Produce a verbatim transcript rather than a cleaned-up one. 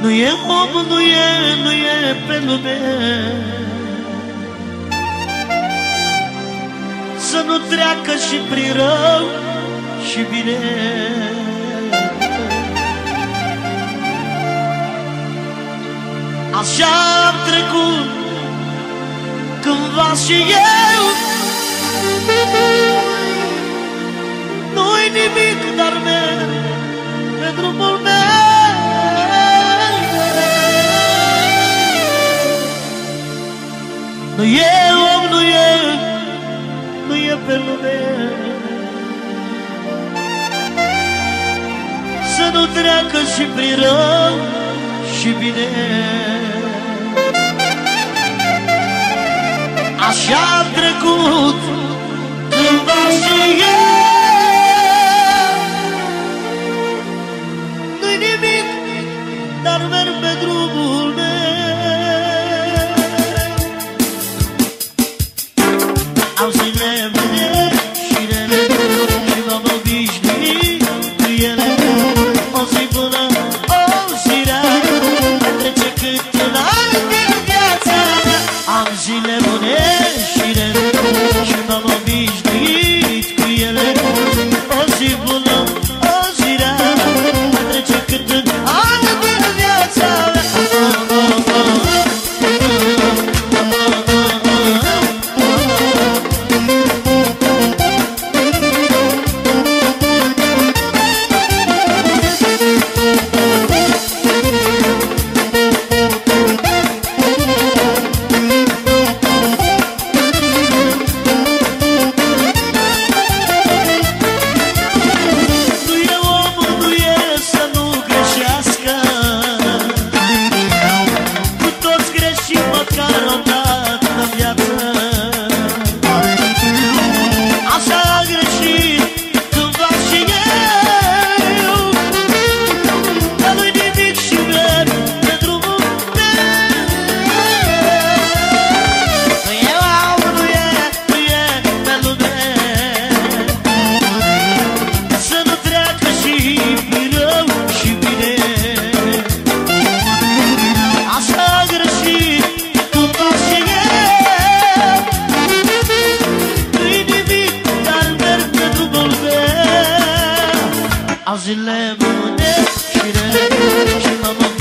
Nu e om, nu e, nu e pe lume să nu treacă și prin rău și bine. Așa am trecut cândva și eu. Nu-i nimic, dar merg pe drumul meu. Nu e om, nu e, nu e pe lume să nu treacă și prin rău și bine. Așa am trecut cândva și eu. Nu-i nimic, dar merg pe drumul meu. Am zile mele și rele și m-am obișnuit cu ele. O zi bună, o zi rea, mai trece cât un an din viața mea. Am zile bune și rele și m-am obișnuit cu ele. O zi bună, o zi rea, mai trece cât un an din viața mea. Zile bune și rele și m-am